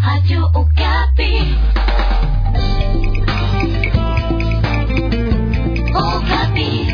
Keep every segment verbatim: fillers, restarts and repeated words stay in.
Radio Okapi. Okapi.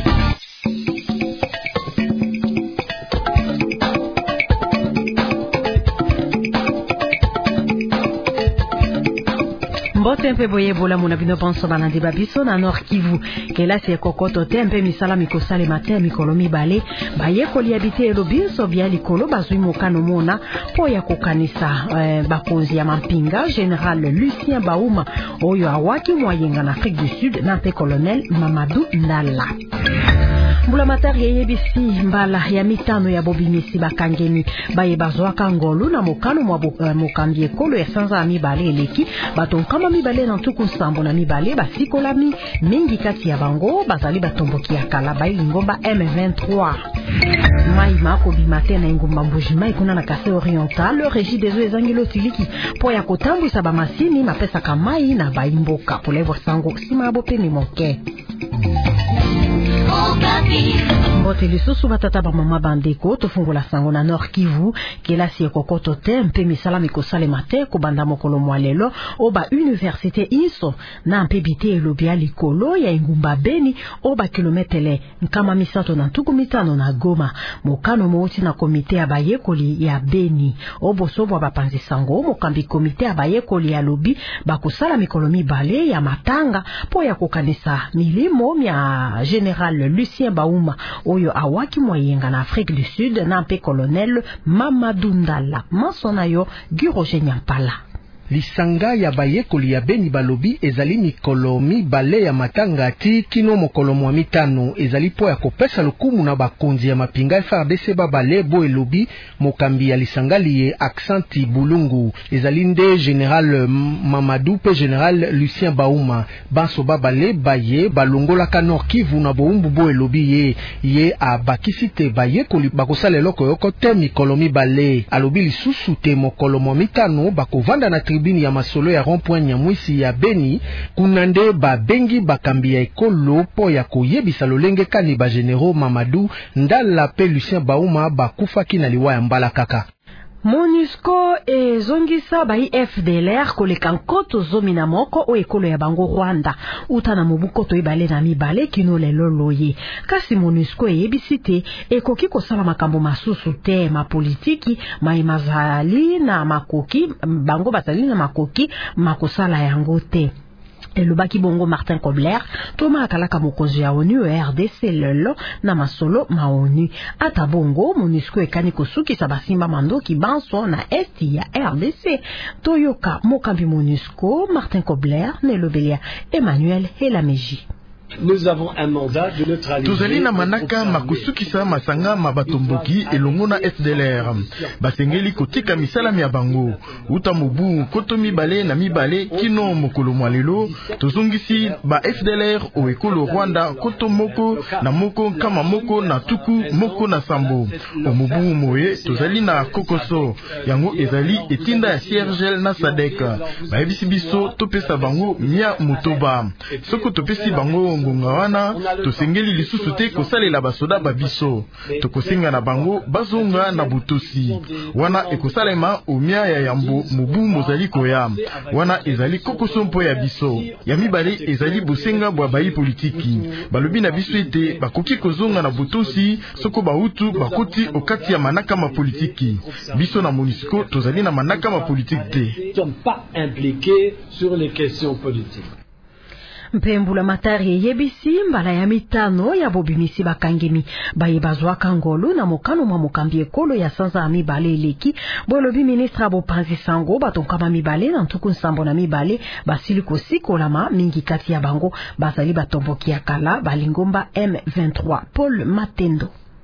Mbote mpe boye bola muna bino panso banandi babiso na Nord Kivu kelasi ekokoto te mpe misala mikosale matin mikolo mibale baye koli habite elobinso bya likolo bazui mokano mona po ya kokanisa eh, bakonzi ya mampinga Général Lucien Bauma oyo awaki mwayenga na Afrique du Sud na te colonel Mamadou Ndala. Mbula matari yebisi mbala ya mitano ya bobimisi bakangeni baye bazwaka ngolu na mokano mwa uh, mokambi ekolo ya sanza ya mibale eleki batonkama mibale na ntuku nsambo na mibale basikolami mingi kati ya bango bazali batomboki ya kala bayi ngomba M vingt-trois. Mai mako bimate na ngomba mbujima ikuna na kase oriental le régie des eaux ezangilo tiliki po ya kotambwisa bamasini mapesa kamai na bayimboka polevo sango sima bopeni moke. Mbote lisusu batata ba mama bandeko tofungola sango na Nord Kivu kelasi ekokoto te mpe misala mikosale mate ko banda mokolo mwalelo oba université iso na mpe bite elobia likolo ya ingumba Beni oba kilometele nkama misato na ntuku mitano na Goma mokano mouti na komite ya bayekoli ya Beni obosobwa bapanzi sango mokambi komite ya bayekoli ya lobi bakusala mikolo mibale ya matanga po ya kokanisa milimo mya Général Lucien Bauma oyo awaki mwayenga na Afrique du Sud na mpe colonel Mamadou Ndala masona yo Guroje Nyampala. Lisanga ya bayekoli ya Beni balobi ezali mikolo mibale ya matanga ti kino mokolo mwa mitano ezali po ya kopesa lukumu na bakonzi ya mapinga F R D C babale bo elobi mokambi ya lisanga liye Aksanti Bulungu ezali nde Général Mamadou pe Général Lucien Bauma banso babale baye balongola ka Nord Kivu na boumbu bo elobi ye ye a bakisite bayekoli bakosala eloko yoko te mikolo mibale alobi lisusu te mokolo mwa mitano bakovanda na bini ya masolo ya rond-point Nyamwisi ya Beni kunande ba bengi bakambi ya ekolo po ya koyebisa lolenge kani ba Généraux Mamadou Ndala pe Lucien Bauma bakufaki na liwa ya mbala kaka. MONUSCO ezongisa bai F D L R koleka nkoto zomi na moko o ekolo ya bango Rwanda utana mobukoto ibale na mibale kino lelo loye kasi MONUSCO eyebisite ekoki kosala makambo masusu te ma politiki mai mazali na makoki bango batali na makoki makosala yango te. Elobaki bongo Martin Kobler toma akalaka mokonzi ya ONU R D C lelo na masolo ma ONU ata bongo MONUSCO ekani kosukisa basimba mandoki banso na esti ya R D C toyoka mokambi MONUSCO Martin Kobler nelobelia Emmanuel Helameji. Nous avons un mandat de neutraliser. Tuzali na manaka makusukisa masanga mabatomboki elongo na F D L R. Basengeli kotika misala ya bango. Uta mobu koto mibale na mibale kino mokolo mwalelo. Tozongisi ba F D L R o ekolo Rwanda koto moko na moko kama moko na tuku moko na sambo. O mobu moye tozali na kokoso. Yango ezali etinda ya Siergel na Sadek. Ba ebisi biso topesa bango mia motoba. Soko topesi bango ngonga wana tosengeli lisusu te kosalela basoda babiso tokosenga na bango bazonga na butosi wana ekosalema omia ya yambo mobu mozali koya wana ezali kokoso mpo ya biso ya mibale ezali bosenga bwa bayi politiki balobi na biso ete bakoki kozonga na butosi soko bahutu bakoti okati ya manaka ma politiki biso na MONUSCO tozali na manaka ma politiki te pas impliqués sur les questions politiques. Mpembula matari yebisi mbala ya mitano ya bobimisi bakangemi baye bazwaka ngolu na mokano mwa mokambi ekolo ya sanza mibale eleki bolobi ministre abo panzi sango batonkama mibale na ntuku nsambo na mibale basili kosikolama mingi kati ya bango bazali batomboki ya kala balingomba M vingt-trois. Paul Matendo.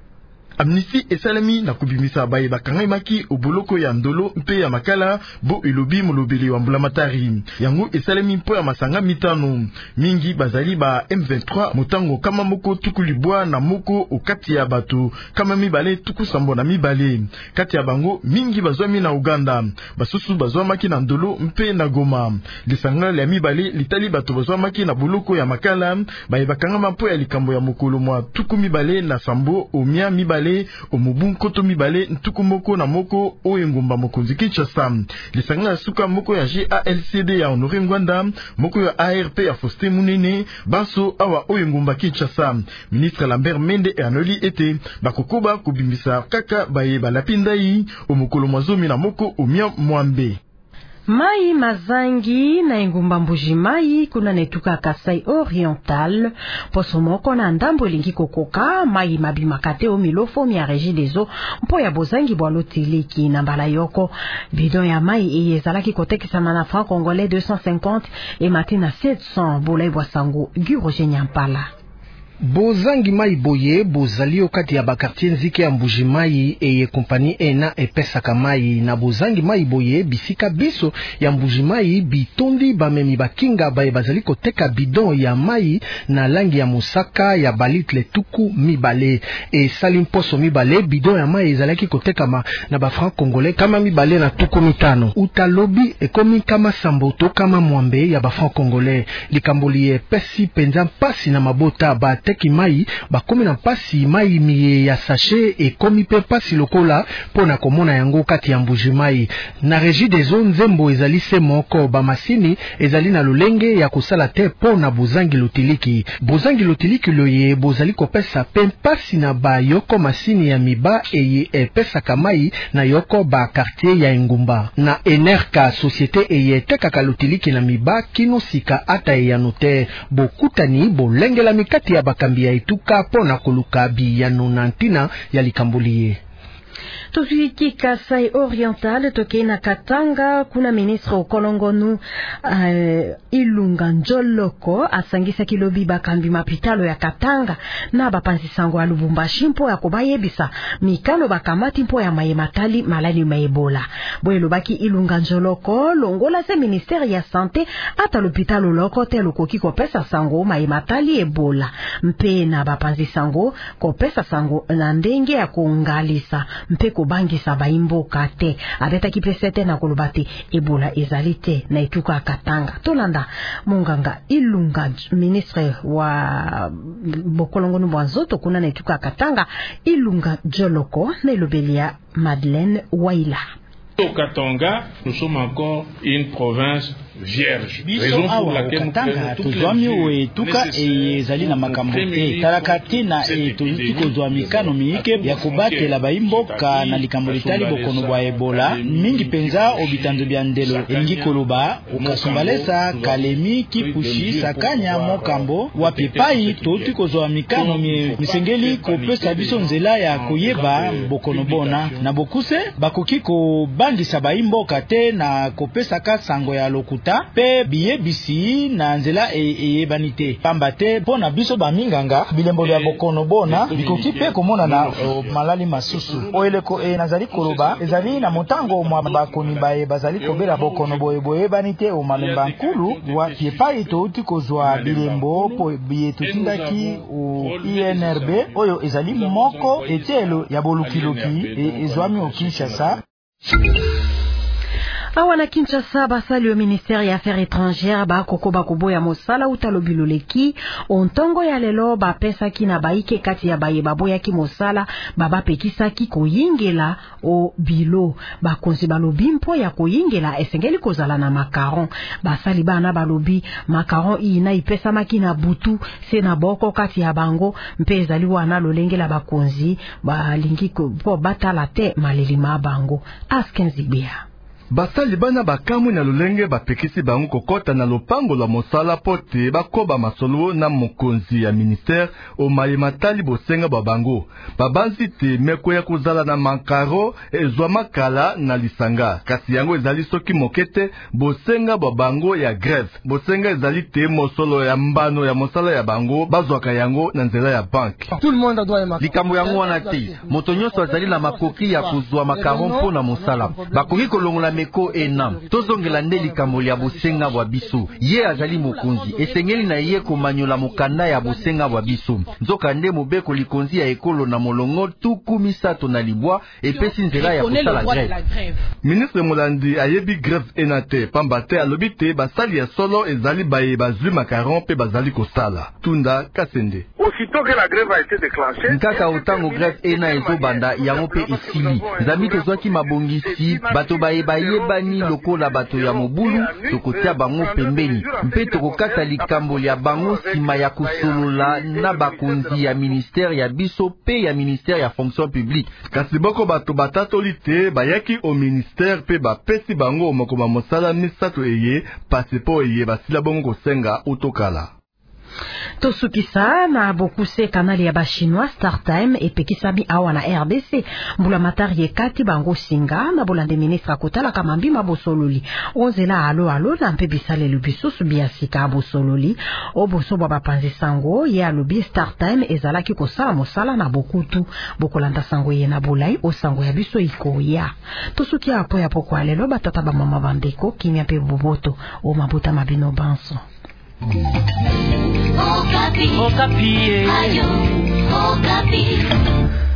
Amnistie esalami na kubimisa baye bakangai maki oboloko ya ndolo mpe ya makala bo elobi molobeli wa mbulamatari yango esalami mpo ya masanga mitano mingi bazali ba M vingt-trois motango kama moko tukulibwa na moko okati ya bato kama mibale tukusambo na mibale kati ya bango mingi bazwami na Uganda basusu bazwamaki na ndolo mpe na Goma lisanga ya mibale litali bato bazwamaki na boloko ya makala baye bakanga mpo ya likambo ya mokolo mwa tuku mibale na sambo omia mibale mibale omubu nkoto mibale ntuku moko na moko oyo ngumba mokonzi Kinshasa. Lisanga ya suka moko ya G A L C D ya Honoré Ngwanda, moko ya A R P ya Faustin Munene, baso awa oyo ngumba Kinshasa. Ministre Lambert Mende anoli ete bakokoba kubimbisa kaka baye balapindai omukolo mwazomi na moko umia mwambe. Mai Mazangi na engumba Mbuji Mai kuna netuka Kasai Oriental poso moko na ndambo elingi kokoka mai mabimakate o milofo mi a Régie des eaux mpo ya bozangi bwalo tiliki na mbala yoko bidon ya mai eyezalaki kotekisama na franc congolais deux cent cinquante et matina sept cents bolai bwasango Guroje Nyampala. Bozangi mai boye bozali okati ya bakartier nzike ya Mbuji Mai eye kompani ena epesaka mai na bozangi mai boye bisika biso ya Mbuji Mai bitondi bamemi bakinga baye bazali koteka bidon ya mai na langi ya mosaka ya balitle tuku mibale e sali mposo mibale bidon ya mai ezalaki kotekama na ba franc congolais kama mibale na tuku mitano utalobi ekomi kama samboto kama mwambe ya ba franc congolais likamboli epesi penza mpasi na mabota ba teki mai bakomi na pasi mai miye ya sachet e komi pe pasi lokola pona komona yango kati ya Mbuji Mai na Régie des eaux nzembo ezali se moko ba masini ezali na lolenge ya kosala te pona bozangi lotiliki bozangi lotiliki loye bozali kopesa pe pasi na ba yoko masini ya miba eye epesaka mai na yoko ba quartier ya engumba na Enerka société eye tekaka lotiliki na miba kino sika ata ya notaire bokutani bolengela mikati ya bakambi ya ituka pona koluka biyano na ntina ya likambuliye. Tuziki Kasai Oriental toke na Katanga kuna ministre okolongonu uh, Ilunga Njoloko asangisa kilobi bakambi mapitalo ya Katanga na bapanzi sango ya Lubumbashi mpo ya kobayebisa mikano bakamati mpo ya mayematali malali maebola boyelo baki Ilunga Njoloko longola se ministère ya santé ata l'hôpital loko te lokoki kopesa sango mayematali ebola mpe na bapanzi sango kopesa sango na ndenge ya kuungalisa mpe bangisa baimboka te abeta kipesete na kolobate ebola ezalite na etuka Katanga tolanda munganga Ilunga ministre wa bokolongonu bwanzoto kuna na etuka Katanga Ilunga Joloko na Lobelia Madeleine Waila. Au Katanga, nous sommes encore une province vierge. Raison pour laquelle nous prenons toutes les etuka ezali na makambo te tarakati na etuzuti kozwa mikano miike ya kubatela baimboka na likambo litali bokono bwa ebola mingi penza obitanzo bya ndelo elingi koloba ukasumbalesa Kalemi Kipushi Sakanya mokambo wapipai totuti kozwa mikano misengeli kopesa biso nzela ya koyeba bokono bona na bokuse bakoki ko bangisa baimboka te na kopesa ka sango ya lokuta pe biye bisi na nzela eyebanite e pamba te pona biso baminganga bilembo ya bokono bona bikoki pe komona na o, malali masusu oyeleko e nazali koloba ezali na motango mwa bakoni baye bazali kobela bokono boye boye banite o malemba nkulu wa piepai touti kozwa bilembo po biye tutindaki o I N R B oyo ezali moko etielo ya bolukiloki e ezwami o Kinshasa. Awana Kinshasa basali au ministère ya affaires étrangères ba koko ba kuboya mosala utalobiloleki ontongo ya lelo ba pesa kina baike kati ya baye baboya ki mosala baba pekisa ki koyingela o bilo ba konzi balobi mpo ya koyingela esengeli kozala na macaron basali bana balobi macaron ina ipesa makina butu se na boko kati ya bango mpeza li wana lolengela ba konzi ba lingi ko po batala te malelima bango askenzibia. Basali bana bakamwi na lolenge bapekisi bango kokota na lopango la mosala pote bakoba masolo na mokonzi ya ministère o mayematali bosenga babango babanzi te meko ya kozala na mankaro ezwa makala na lisanga kasi yango ezali soki mokete bosenga babango ya grève bosenga ezali te mosolo ya mbano ya mosala ya bango bazwaka yango na nzela ya banki tout le monde doit aimer likambo yango wana te moto nyonso azali na makoki ya kozwa makaron mpo na mosala bakoki kolongola meko ena tozongela nde likambo ya bosenga bwa biso ye azali mokonzi esengeli na ye komanyola mokanda ya bosenga bwa biso nzoka nde mobeko likonzi ya ekolo na molongo tuku misato na libwa epesi nzela ya kosala grève. Ministre Molandi ayebi grève ena te pamba te alobi te basali ya solo ezali baye bazwi makaron pe bazali kosala. Tunda Kasende. Aussitôt que la grève a été déclenchée, nkaka otango grève ena ezobanda yango pe esili nzambi tozwaki mabongisi bato bayeba yebani lokola bato ya mobulu tokotia bango pembeni mpe tokokata likambo ya bango nsima ya kosolola na bakonzi ya ministère ya biso pe ya ministère ya fonction publique. Kasi boko bato batatoli te bayaki o ministère pe bapesi bango mokoma mosala misato eye pasipo eye basila bongo kosenga utokala. Tosukisa na bokuse kanali ya bachinois StarTime epekisami awa na R D C mbula matari yekati bango singa na bolande ministre kotala kamambi mabosololi onzela alo alo na mpe bisale lubisusu biasika abosololi oboso bwa bapanzi sango ye alobi StarTime ezalaki kosala mosala na bokutu bokolanda sango ye na bolai o sango ya biso ikoya tosuki apo ya poko alelo batata ba mama bandeko kimia pe boboto o mabuta mabino banso. Okapi. Okapi. Ayo. Okapi.